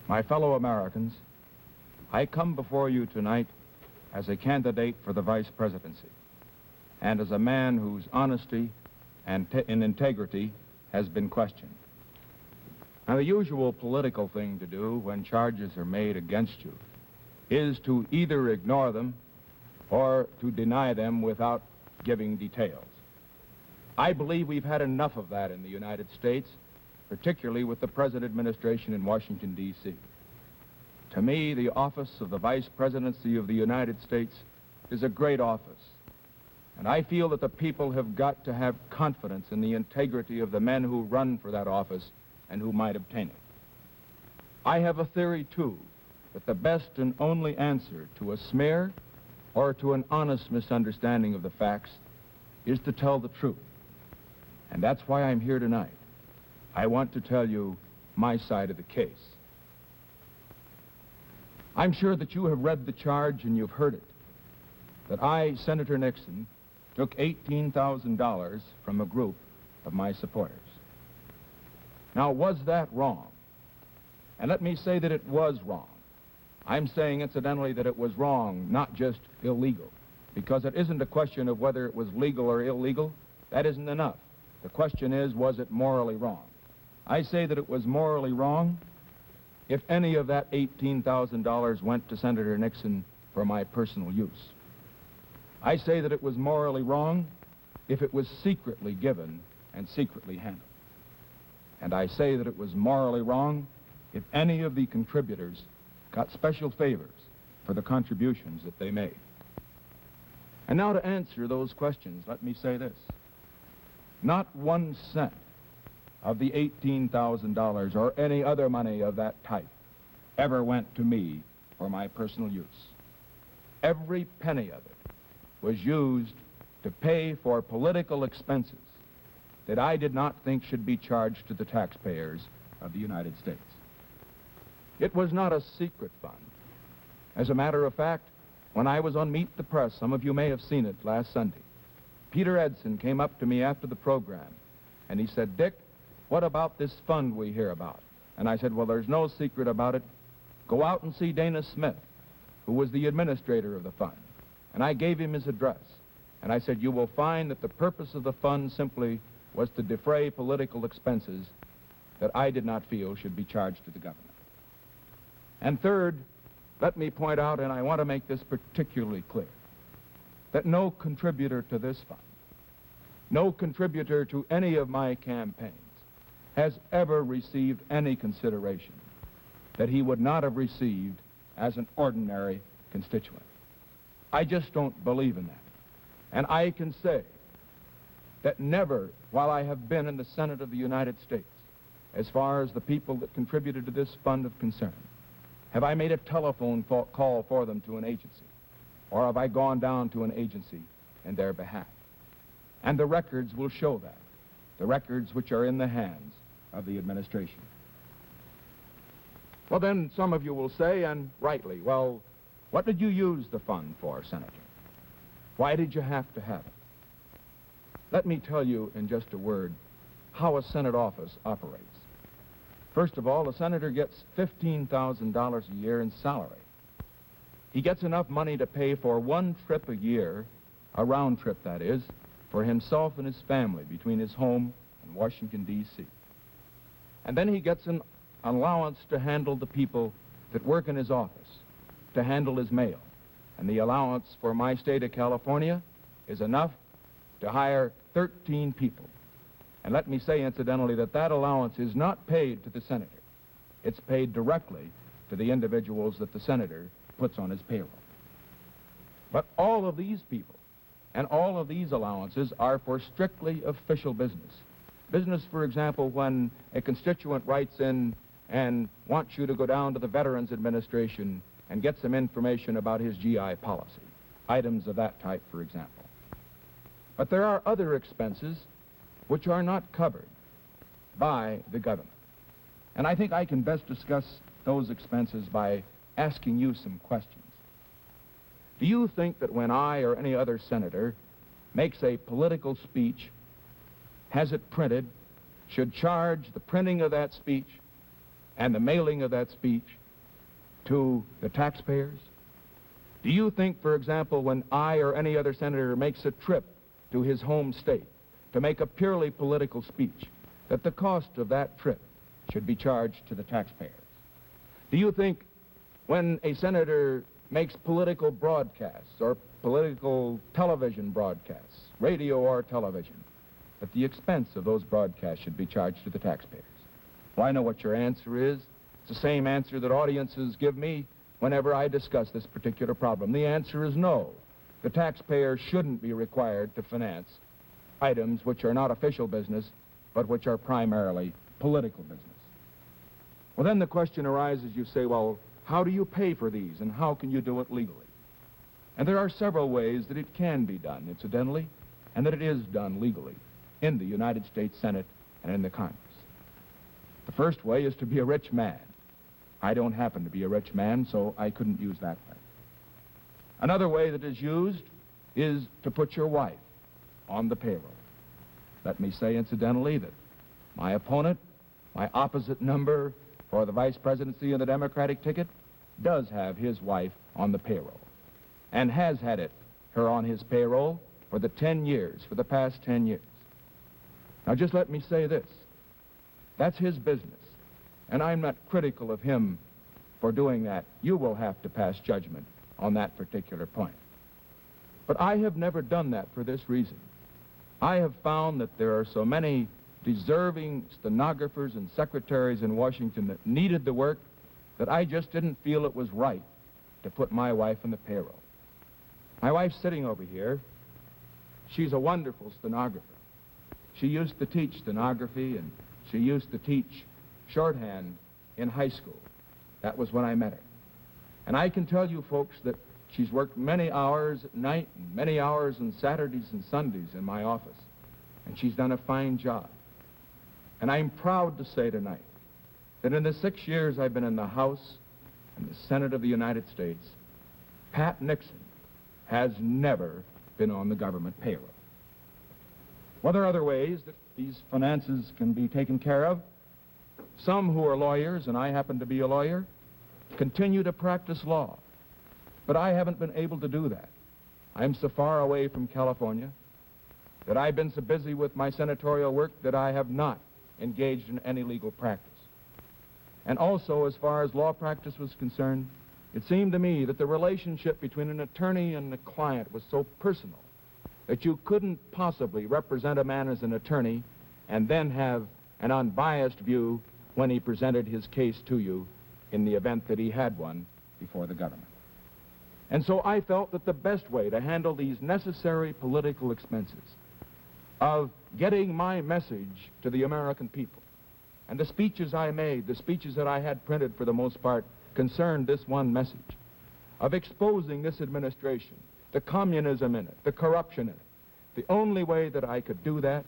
My fellow Americans, I come before you tonight as a candidate for the vice presidency and as a man whose honesty and integrity has been questioned. Now, the usual political thing to do when charges are made against you is to either ignore them or to deny them without giving details. I believe we've had enough of that in the United States, particularly with the present administration in Washington, D.C. To me, the office of the Vice Presidency of the United States is a great office, and I feel that the people have got to have confidence in the integrity of the men who run for that office and who might obtain it. I have a theory, too, that the best and only answer to a smear or to an honest misunderstanding of the facts is to tell the truth. And that's why I'm here tonight. I want to tell you my side of the case. I'm sure that you have read the charge and you've heard it, that I, Senator Nixon, took $18,000 from a group of my supporters. Now, was that wrong? And let me say that it was wrong. I'm saying, incidentally, that it was wrong, not just illegal, because it isn't a question of whether it was legal or illegal. That isn't enough. The question is, was it morally wrong? I say that it was morally wrong if any of that $18,000 went to Senator Nixon for my personal use. I say that it was morally wrong if it was secretly given and secretly handled. And I say that it was morally wrong if any of the contributors got special favors for the contributions that they made. And now to answer those questions, let me say this. Not 1 cent of the $18,000 or any other money of that type ever went to me for my personal use. Every penny of it was used to pay for political expenses that I did not think should be charged to the taxpayers of the United States. It was not a secret fund. As a matter of fact, when I was on Meet the Press, some of you may have seen it last Sunday, Peter Edson came up to me after the program, and he said, "Dick, what about this fund we hear about?" And I said, "Well, there's no secret about it. Go out and see Dana Smith, who was the administrator of the fund." And I gave him his address. And I said, "You will find that the purpose of the fund simply was to defray political expenses that I did not feel should be charged to the government." And third, let me point out, and I want to make this particularly clear, that no contributor to this fund, no contributor to any of my campaigns, has ever received any consideration that he would not have received as an ordinary constituent. I just don't believe in that. And I can say that never, while I have been in the Senate of the United States, as far as the people that contributed to this fund are concerned, have I made a telephone call for them to an agency, or have I gone down to an agency in their behalf? And the records will show that, the records which are in the hands of the administration. Well, then some of you will say, and rightly, well, what did you use the fund for, Senator? Why did you have to have it? Let me tell you in just a word how a Senate office operates. First of all, the senator gets $15,000 a year in salary. He gets enough money to pay for 1 trip a year, a round trip that is, for himself and his family between his home and Washington, D.C. And then he gets an allowance to handle the people that work in his office, to handle his mail. And the allowance for my state of California is enough to hire 13 people. And let me say, incidentally, that that allowance is not paid to the senator. It's paid directly to the individuals that the senator puts on his payroll. But all of these people and all of these allowances are for strictly official business. Business, for example, when a constituent writes in and wants you to go down to the Veterans Administration and get some information about his GI policy. Items of that type, for example. But there are other expenses which are not covered by the government. And I think I can best discuss those expenses by asking you some questions. Do you think that when I or any other senator makes a political speech, has it printed, should charge the printing of that speech and the mailing of that speech to the taxpayers? Do you think, for example, when I or any other senator makes a trip to his home state to make a purely political speech, that the cost of that trip should be charged to the taxpayers? Do you think when a senator makes political broadcasts or political television broadcasts, radio or television, that the expense of those broadcasts should be charged to the taxpayers? Well, I know what your answer is. It's the same answer that audiences give me whenever I discuss this particular problem. The answer is no. The taxpayer shouldn't be required to finance items which are not official business, but which are primarily political business. Well, then the question arises, you say, well, how do you pay for these, and how can you do it legally? And there are several ways that it can be done, incidentally, and that it is done legally in the United States Senate and in the Congress. The first way is to be a rich man. I don't happen to be a rich man, so I couldn't use that way. Another way that is used is to put your wife on the payroll. Let me say, incidentally, that my opponent, my opposite number for the vice presidency of the Democratic ticket, does have his wife on the payroll and has had her on his payroll for the past 10 years. Now, just let me say this. That's his business, and I'm not critical of him for doing that. You will have to pass judgment on that particular point. But I have never done that for this reason. I have found that there are so many deserving stenographers and secretaries in Washington that needed the work that I just didn't feel it was right to put my wife on the payroll. My wife's sitting over here. She's a wonderful stenographer. She used to teach stenography, and she used to teach shorthand in high school. That was when I met her. And I can tell you, folks, that she's worked many hours at night and many hours on Saturdays and Sundays in my office. And she's done a fine job. And I'm proud to say tonight that in the 6 years I've been in the House and the Senate of the United States, Pat Nixon has never been on the government payroll. Well, there are other ways that these finances can be taken care of. Some who are lawyers, and I happen to be a lawyer, continue to practice law. But I haven't been able to do that. I'm so far away from California that I've been so busy with my senatorial work that I have not engaged in any legal practice. And also, as far as law practice was concerned, it seemed to me that the relationship between an attorney and a client was so personal that you couldn't possibly represent a man as an attorney and then have an unbiased view when he presented his case to you in the event that he had one before the government. And so I felt that the best way to handle these necessary political expenses of getting my message to the American people, and the speeches I made, the speeches that I had printed for the most part, concerned this one message of exposing this administration, the communism in it, the corruption in it. The only way that I could do that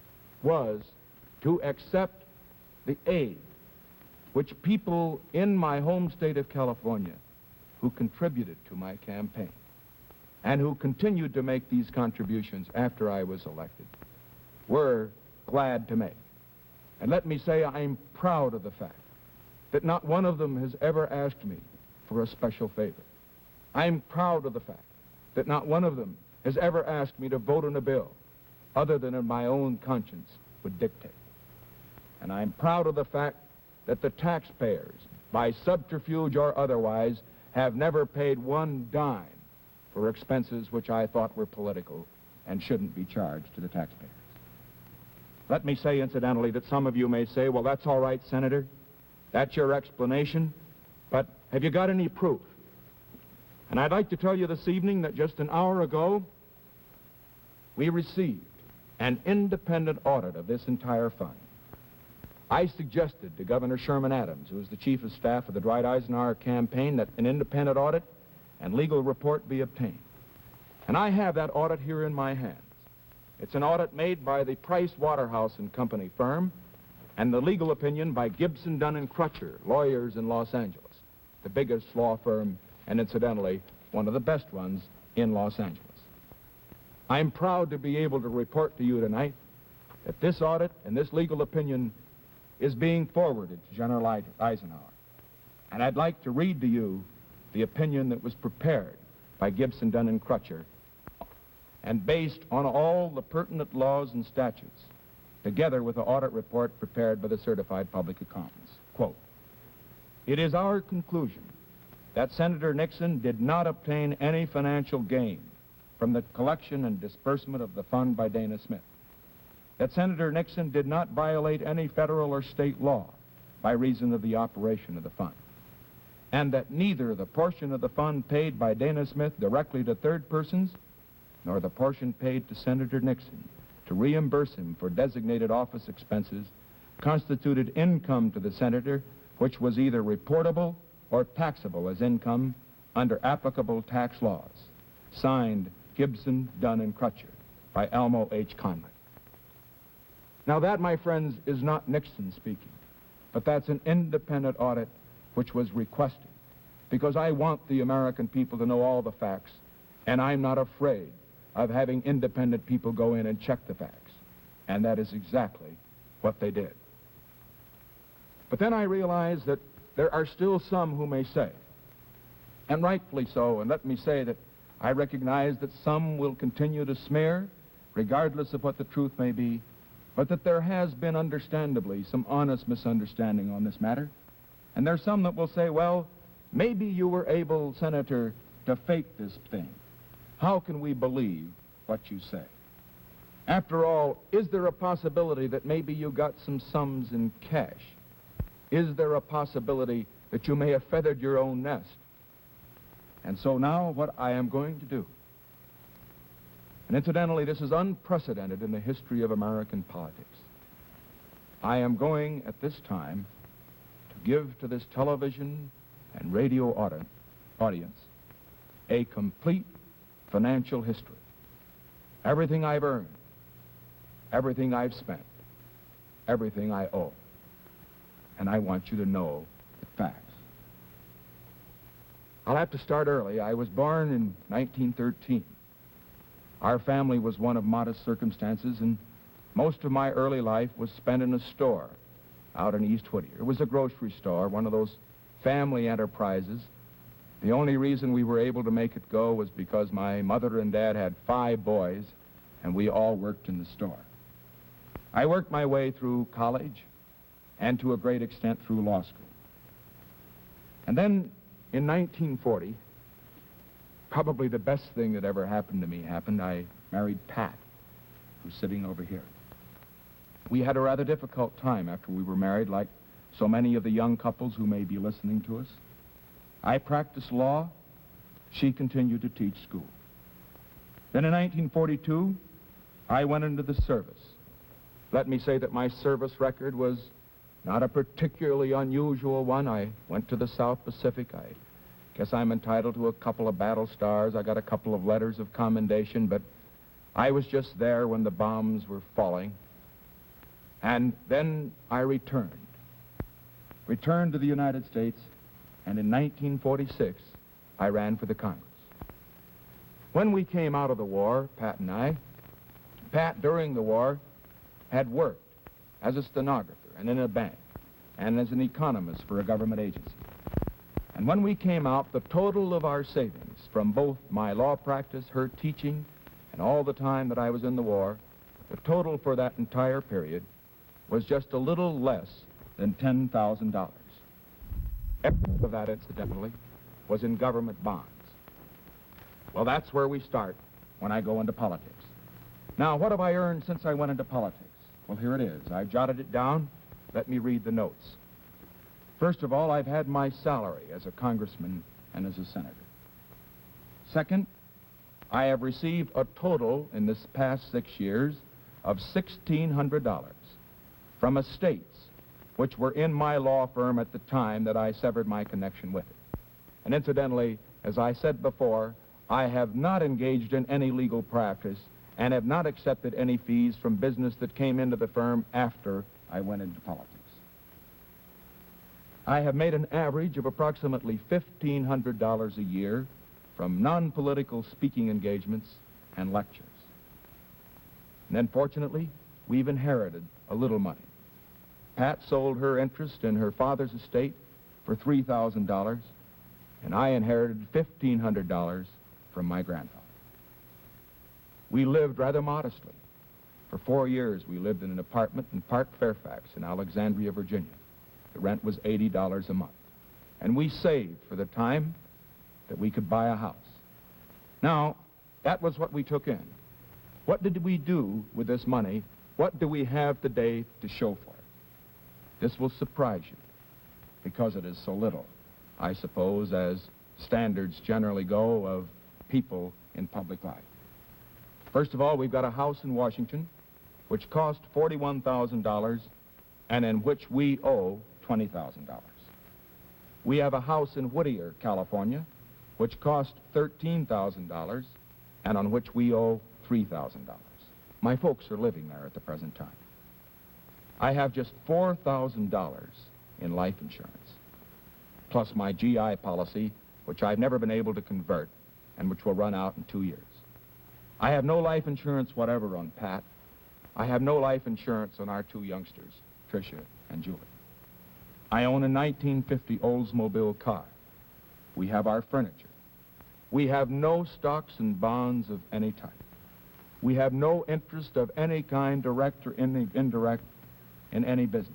was to accept the aid which people in my home state of California who contributed to my campaign and who continued to make these contributions after I was elected were glad to make. And let me say, I'm proud of the fact that not one of them has ever asked me for a special favor. I'm proud of the fact that not one of them has ever asked me to vote on a bill other than in my own conscience would dictate. And I'm proud of the fact that the taxpayers, by subterfuge or otherwise, have never paid one dime for expenses which I thought were political and shouldn't be charged to the taxpayers. Let me say, incidentally, that some of you may say, well, that's all right, Senator. That's your explanation. But have you got any proof? And I'd like to tell you this evening that just an hour ago, we received an independent audit of this entire fund. I suggested to Governor Sherman Adams, who is the chief of staff of the Dwight Eisenhower campaign, that an independent audit and legal report be obtained. And I have that audit here in my hands. It's an audit made by the Price Waterhouse and Company firm and the legal opinion by Gibson, Dunn & Crutcher, lawyers in Los Angeles, the biggest law firm and, incidentally, one of the best ones in Los Angeles. I'm proud to be able to report to you tonight that this audit and this legal opinion is being forwarded to General Eisenhower. And I'd like to read to you the opinion that was prepared by Gibson, Dunn, and Crutcher, and based on all the pertinent laws and statutes, together with the audit report prepared by the certified public accountants. Quote, "It is our conclusion that Senator Nixon did not obtain any financial gain from the collection and disbursement of the fund by Dana Smith, that Senator Nixon did not violate any federal or state law by reason of the operation of the fund, and that neither the portion of the fund paid by Dana Smith directly to third persons nor the portion paid to Senator Nixon to reimburse him for designated office expenses constituted income to the senator which was either reportable or taxable as income under applicable tax laws. Signed, Gibson, Dunn, and Crutcher, by Elmo H. Conley." Now that, my friends, is not Nixon speaking, but that's an independent audit which was requested because I want the American people to know all the facts, and I'm not afraid of having independent people go in and check the facts. And that is exactly what they did. But then I realized that there are still some who may say, and rightfully so, and let me say that I recognize that some will continue to smear, regardless of what the truth may be, but that there has been, understandably, some honest misunderstanding on this matter. And there's some that will say, well, maybe you were able, Senator, to fake this thing. How can we believe what you say? After all, is there a possibility that maybe you got some sums in cash? Is there a possibility that you may have feathered your own nest? And so now what I am going to do, and incidentally, this is unprecedented in the history of American politics. I am going at this time to give to this television and radio audience a complete financial history. Everything I've earned, everything I've spent, everything I owe. And I want you to know the facts. I'll have to start early. I was born in 1913. Our family was one of modest circumstances, and most of my early life was spent in a store out in East Whittier. It was a grocery store, one of those family enterprises. The only reason we were able to make it go was because my mother and dad had 5 boys, and we all worked in the store. I worked my way through college and to a great extent through law school. And then in 1940, probably the best thing that ever happened to me happened. I married Pat, who's sitting over here. We had a rather difficult time after we were married, like so many of the young couples who may be listening to us. I practiced law. She continued to teach school. Then in 1942, I went into the service. Let me say that my service record was not a particularly unusual one. I went to the South Pacific. I guess I'm entitled to a couple of battle stars. I got a couple of letters of commendation, but I was just there when the bombs were falling. And then I returned to the United States, and in 1946, I ran for the Congress. When we came out of the war, Pat and I, Pat, during the war, had worked as a stenographer and in a bank and as an economist for a government agency. And when we came out, the total of our savings from both my law practice, her teaching, and all the time that I was in the war, the total for that entire period was just a little less than $10,000. Every of that, incidentally, was in government bonds. Well, that's where we start when I go into politics. Now, what have I earned since I went into politics? Well, here it is. I've jotted it down. Let me read the notes. First of all, I've had my salary as a congressman and as a senator. Second, I have received a total in this past 6 years of $1,600 from estates which were in my law firm at the time that I severed my connection with it. And incidentally, as I said before, I have not engaged in any legal practice and have not accepted any fees from business that came into the firm after I went into politics. I have made an average of approximately $1,500 a year from non-political speaking engagements and lectures. And then, fortunately, we've inherited a little money. Pat sold her interest in her father's estate for $3,000, and I inherited $1,500 from my grandfather. We lived rather modestly. For 4 years, we lived in an apartment in Park Fairfax in Alexandria, Virginia. The rent was $80 a month. And we saved for the time that we could buy a house. Now, that was what we took in. What did we do with this money? What do we have today to show for it? This will surprise you, because it is so little, I suppose, as standards generally go of people in public life. First of all, we've got a house in Washington which cost $41,000 and in which we owe $20,000. We have a house in Whittier, California, which cost $13,000 and on which we owe $3,000. My folks are living there at the present time. I have just $4,000 in life insurance, plus my GI policy, which I've never been able to convert and which will run out in 2 years. I have no life insurance whatever on Pat. I have no life insurance on our two youngsters, Tricia and Julie. I own a 1950 Oldsmobile car. We have our furniture. We have no stocks and bonds of any type. We have no interest of any kind, direct or indirect, in any business.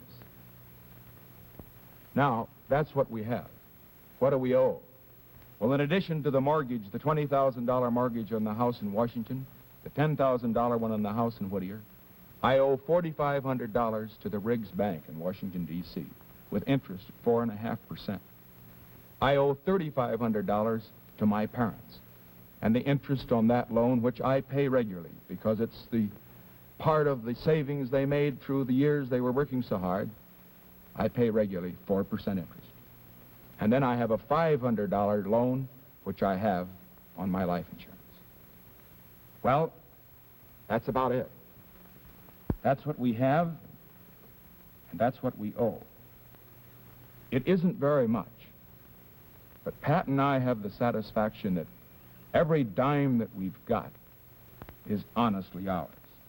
Now, that's what we have. What do we owe? Well, in addition to the mortgage, the $20,000 mortgage on the house in Washington, the $10,000 one on the house in Whittier, I owe $4,500 to the Riggs Bank in Washington, D.C., with interest at 4.5%. I owe $3,500 to my parents, and the interest on that loan, which I pay regularly because it's the part of the savings they made through the years they were working so hard, I pay regularly 4% interest. And then I have a $500 loan, which I have on my life insurance. Well, that's about it. That's what we have, and that's what we owe. It isn't very much, but Pat and I have the satisfaction that every dime that we've got is honestly ours.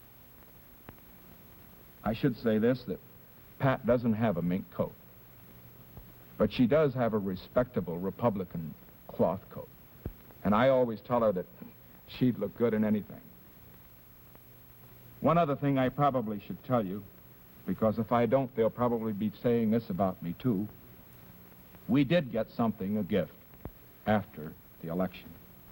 I should say this, that Pat doesn't have a mink coat, but she does have a respectable Republican cloth coat. And I always tell her that she'd look good in anything. One other thing I probably should tell you, because if I don't, they'll probably be saying this about me too. We did get something, a gift, after the election.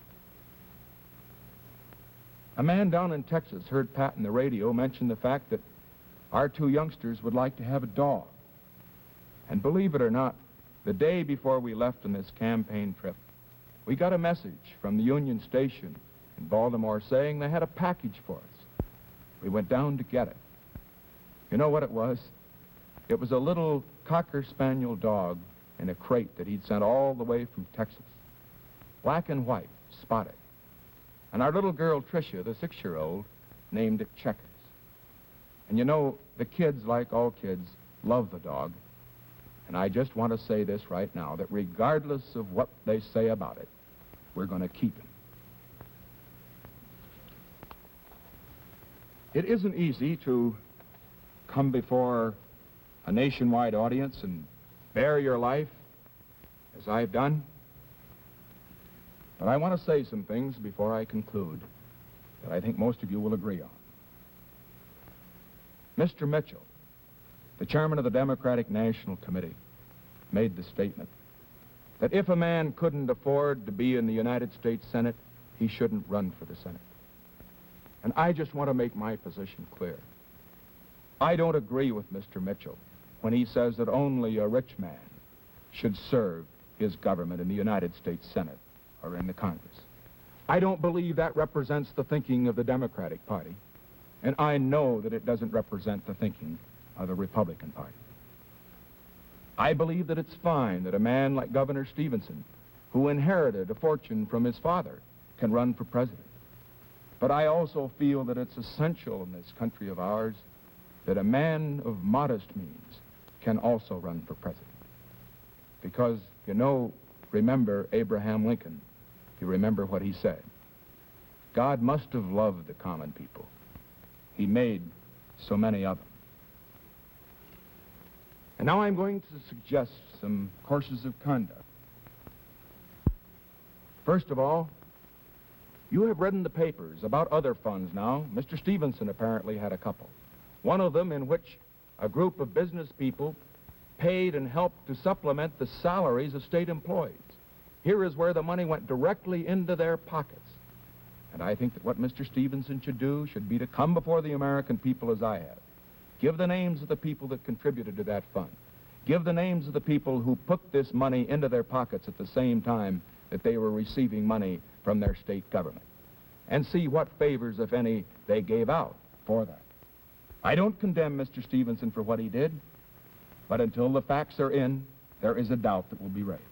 A man down in Texas heard Pat on the radio mention the fact that our two youngsters would like to have a dog. And believe it or not, the day before we left on this campaign trip, we got a message from the Union Station in Baltimore saying they had a package for us. We went down to get it. You know what it was? It was a little Cocker Spaniel dog in a crate that he'd sent all the way from Texas. Black and white, spotted. And our little girl, Tricia, the 6-year-old, named it Checkers. And you know, the kids, like all kids, love the dog. And I just want to say this right now, that regardless of what they say about it, we're going to keep him. It isn't easy to come before a nationwide audience and bare your life, as I've done. But I want to say some things before I conclude that I think most of you will agree on. Mr. Mitchell, the chairman of the Democratic National Committee, made the statement that if a man couldn't afford to be in the United States Senate, he shouldn't run for the Senate. And I just want to make my position clear. I don't agree with Mr. Mitchell when he says that only a rich man should serve his government in the United States Senate or in the Congress. I don't believe that represents the thinking of the Democratic Party, and I know that it doesn't represent the thinking of the Republican Party. I believe that it's fine that a man like Governor Stevenson, who inherited a fortune from his father, can run for president. But I also feel that it's essential in this country of ours that a man of modest means can also run for president. Because, you know, remember Abraham Lincoln. You remember what he said. God must have loved the common people. He made so many of them. And now I'm going to suggest some courses of conduct. First of all, you have read in the papers about other funds now. Mr. Stevenson apparently had a couple. One of them in which a group of business people paid and helped to supplement the salaries of state employees. Here is where the money went directly into their pockets. And I think that what Mr. Stevenson should do should be to come before the American people as I have. Give the names of the people that contributed to that fund. Give the names of the people who put this money into their pockets at the same time that they were receiving money from their state government. And see what favors, if any, they gave out for that. I don't condemn Mr. Stevenson for what he did, but until the facts are in, there is a doubt that will be raised.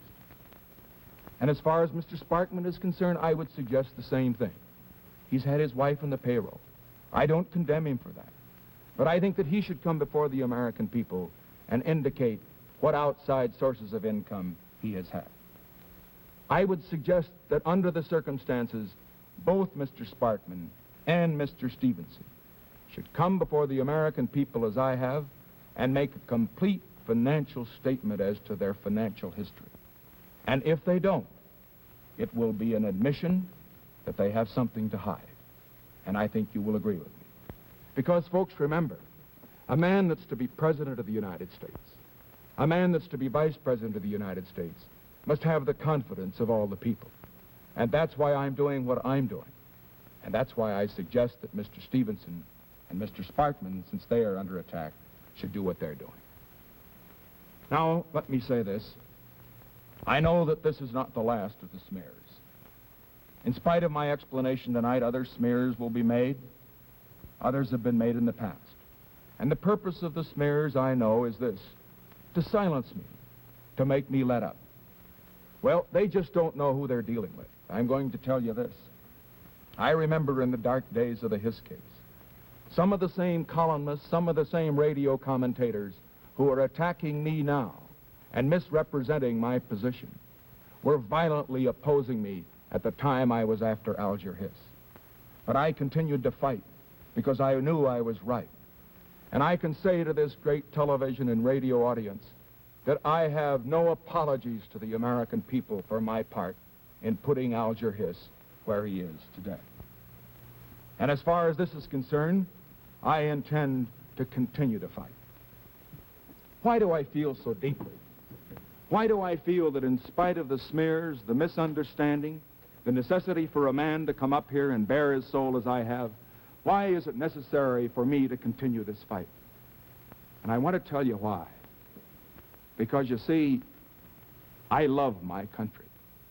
And as far as Mr. Sparkman is concerned, I would suggest the same thing. He's had his wife on the payroll. I don't condemn him for that. But I think that he should come before the American people and indicate what outside sources of income he has had. I would suggest that under the circumstances, both Mr. Sparkman and Mr. Stevenson should come before the American people as I have and make a complete financial statement as to their financial history. And if they don't, it will be an admission that they have something to hide. And I think you will agree with me. Because, folks, remember, a man that's to be President of the United States, a man that's to be Vice President of the United States, must have the confidence of all the people. And that's why I'm doing what I'm doing. And that's why I suggest that Mr. Stevenson and Mr. Sparkman, since they are under attack, should do what they're doing. Now, let me say this. I know that this is not the last of the smears. In spite of my explanation tonight, other smears will be made. Others have been made in the past. And the purpose of the smears, I know, is this: to silence me, to make me let up. Well, they just don't know who they're dealing with. I'm going to tell you this. I remember in the dark days of the Hiss case, some of the same columnists, some of the same radio commentators who are attacking me now and misrepresenting my position were violently opposing me at the time I was after Alger Hiss. But I continued to fight because I knew I was right. And I can say to this great television and radio audience that I have no apologies to the American people for my part in putting Alger Hiss where he is today. And as far as this is concerned, I intend to continue to fight. Why do I feel so deeply? Why do I feel that in spite of the smears, the misunderstanding, the necessity for a man to come up here and bare his soul as I have, why is it necessary for me to continue this fight? And I want to tell you why. Because, you see, I love my country.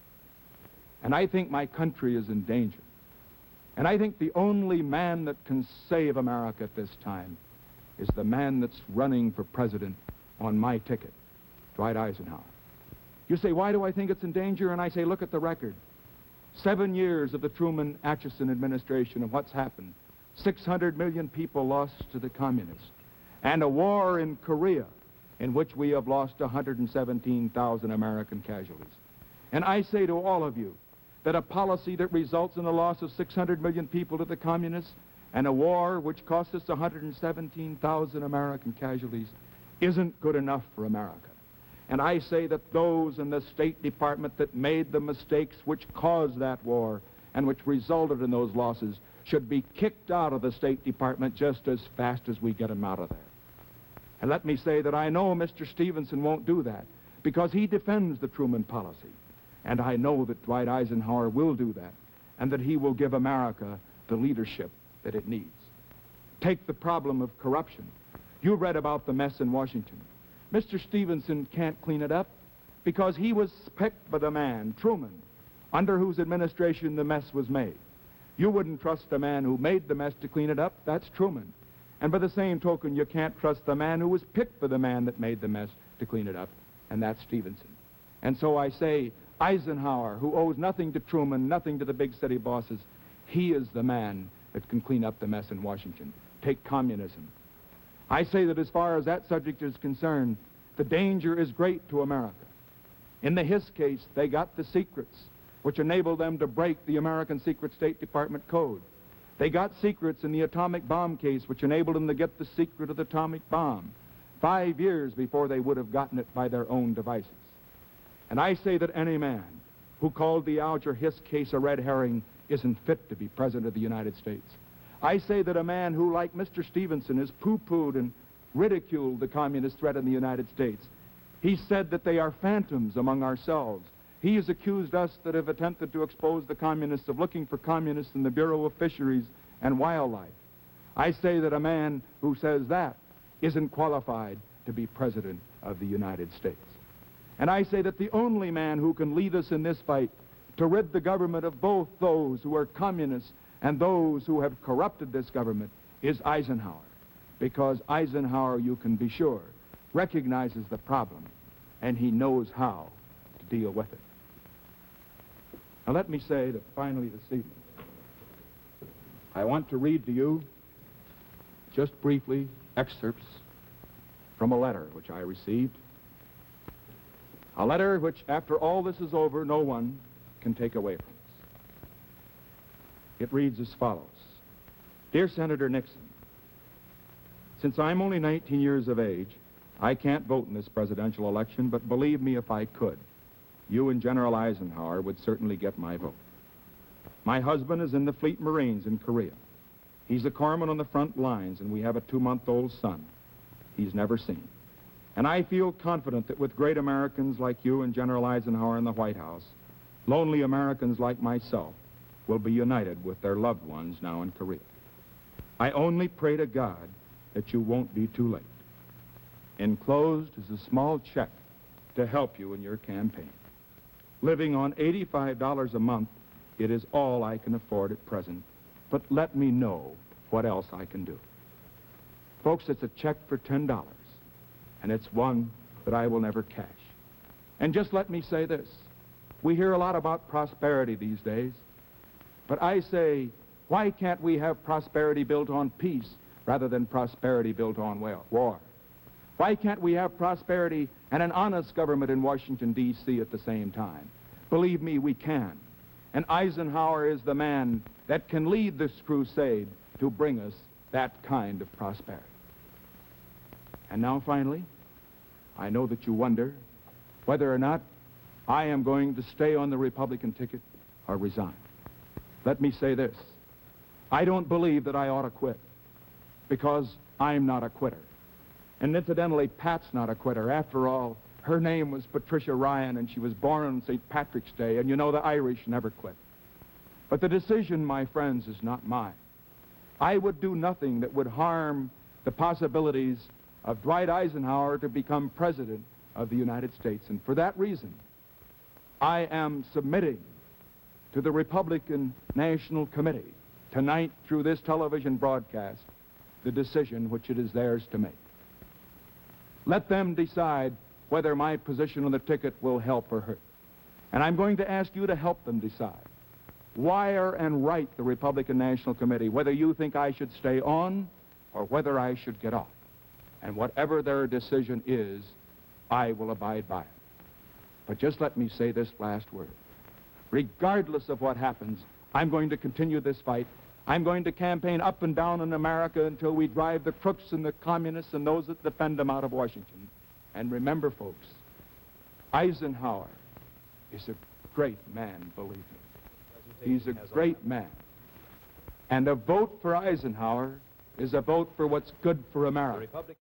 And I think my country is in danger. And I think the only man that can save America at this time is the man that's running for president on my ticket, Dwight Eisenhower. You say, why do I think it's in danger? And I say, look at the record. 7 years of the Truman-Atchison administration and what's happened. 600 million people lost to the communists. And a war in Korea in which we have lost 117,000 American casualties. And I say to all of you that a policy that results in the loss of 600 million people to the communists and a war which cost us 117,000 American casualties isn't good enough for America. And I say that those in the State Department that made the mistakes which caused that war and which resulted in those losses should be kicked out of the State Department just as fast as we get them out of there. And let me say that I know Mr. Stevenson won't do that because he defends the Truman policy. And I know that Dwight Eisenhower will do that and that he will give America the leadership that it needs. Take the problem of corruption. You read about the mess in Washington. Mr. Stevenson can't clean it up because he was picked by the man, Truman, under whose administration the mess was made. You wouldn't trust the man who made the mess to clean it up. That's Truman. And by the same token, you can't trust the man who was picked by the man that made the mess to clean it up, and that's Stevenson. And so I say, Eisenhower, who owes nothing to Truman, nothing to the big city bosses, he is the man that can clean up the mess in Washington. Take communism. I say that as far as that subject is concerned, the danger is great to America. In the Hiss case, they got the secrets which enabled them to break the American secret State Department code. They got secrets in the atomic bomb case which enabled them to get the secret of the atomic bomb. 5 years before they would have gotten it by their own devices. And I say that any man who called the Alger Hiss case a red herring isn't fit to be President of the United States. I say that a man who, like Mr. Stevenson, has pooh-poohed and ridiculed the communist threat in the United States. He said that they are phantoms among ourselves. He has accused us that have attempted to expose the communists of looking for communists in the Bureau of Fisheries and Wildlife. I say that a man who says that isn't qualified to be President of the United States. And I say that the only man who can lead us in this fight to rid the government of both those who are communists and those who have corrupted this government is Eisenhower. Because Eisenhower, you can be sure, recognizes the problem, and he knows how to deal with it. Now let me say that finally this evening, I want to read to you, just briefly, excerpts from a letter which I received. A letter which, after all this is over, no one can take away from us. It reads as follows. Dear Senator Nixon, since I'm only 19 years of age, I can't vote in this presidential election, but believe me, if I could, you and General Eisenhower would certainly get my vote. My husband is in the Fleet Marines in Korea. He's a corpsman on the front lines, and we have a 2-month-old son he's never seen. And I feel confident that with great Americans like you and General Eisenhower in the White House, lonely Americans like myself will be united with their loved ones now in Korea. I only pray to God that you won't be too late. Enclosed is a small check to help you in your campaign. Living on $85 a month, it is all I can afford at present, but let me know what else I can do. Folks, it's a check for $10, and it's one that I will never cash. And just let me say this. We hear a lot about prosperity these days, but I say, why can't we have prosperity built on peace rather than prosperity built on war? Why can't we have prosperity and an honest government in Washington, D.C. at the same time? Believe me, we can. And Eisenhower is the man that can lead this crusade to bring us that kind of prosperity. And now, finally, I know that you wonder whether or not I am going to stay on the Republican ticket or resign. Let me say this. I don't believe that I ought to quit, because I'm not a quitter. And incidentally, Pat's not a quitter. After all, her name was Patricia Ryan, and she was born on St. Patrick's Day, and you know the Irish never quit. But the decision, my friends, is not mine. I would do nothing that would harm the possibilities of Dwight Eisenhower to become President of the United States. And for that reason, I am submitting to the Republican National Committee tonight through this television broadcast the decision which it is theirs to make. Let them decide whether my position on the ticket will help or hurt. And I'm going to ask you to help them decide. Wire and write the Republican National Committee whether you think I should stay on or whether I should get off. And whatever their decision is, I will abide by it. But just let me say this last word. Regardless of what happens, I'm going to continue this fight. I'm going to campaign up and down in America until we drive the crooks and the communists and those that defend them out of Washington. And remember, folks, Eisenhower is a great man, believe me. He's a great man. And a vote for Eisenhower is a vote for what's good for America.